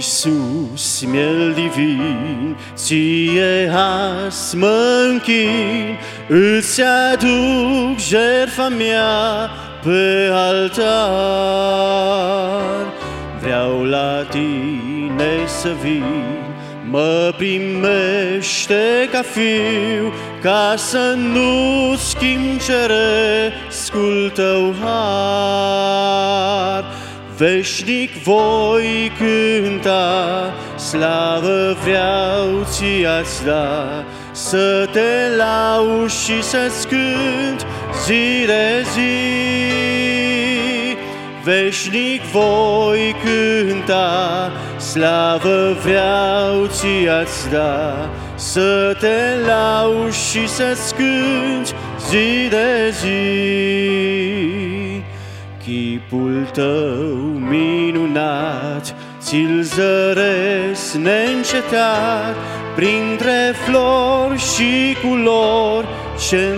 Iisus, miel divin, ție azi mă închin, îți aduc jertfa mea pe altar. Vreau la tine să vin, mă primește ca fiu, ca să nu schimb cerescul tău har. Veșnic voi cânta, slavă vreau ți-ați da, să te lauzi și să-ți cânt zi de zi. Veșnic voi cânta, slavă vreau ți-ați da, să te lauzi și să-ți cânti zi de zi. Chipul tău minunat ți-l zăresc neîncetat, printre flori și culori ce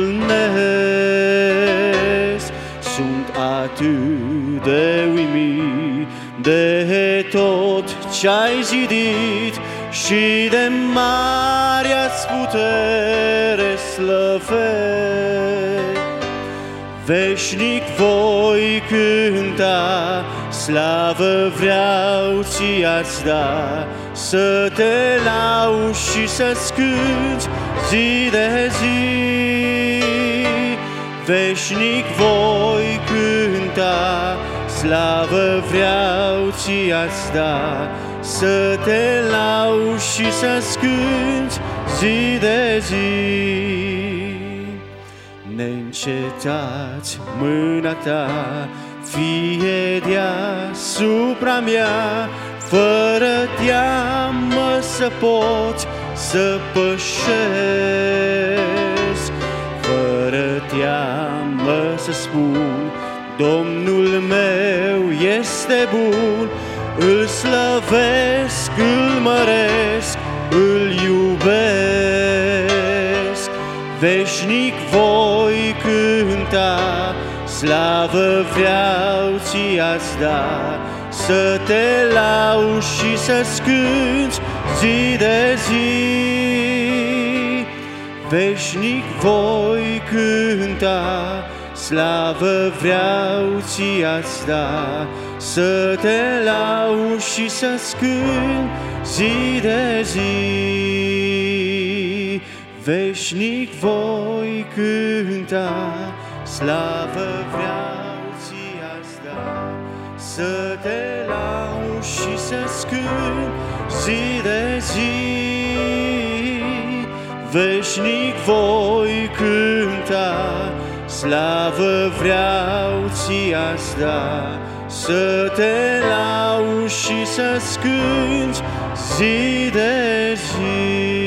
întâlnesc. Sunt atât de uimit de tot ce-ai zidit și de marea-ți putere slăvesc. Veșnic voi cânta, slavă vreau ți-ați da, să te lauzi și să-ți cânti zi de zi. Veșnic voi cânta, slavă vreau ți-ați da, să te lauzi și să-ți cânti zi de zi. Neîncetat mâna ta fie deasupra mea, fără teamă să pot să pășesc, fără teamă să spun Domnul meu este bun, îl slăvesc, îl măresc, îl iubesc. Veșnic voi cânta, slavă vreau ți-ați da, să te lauzi și să-ți cânti zi de zi. Veșnic voi cânta, slavă vreau ți-ați da, să te lauzi și să-ți cânti zi de zi. Veșnic voi cânta, slavă vreau ți-ați da, să te lauzi și să-ți cânti zi de zi. Veșnic voi cânta, slavă vreau ți-ați da, să te lauzi și să-ți cânti zi de zi.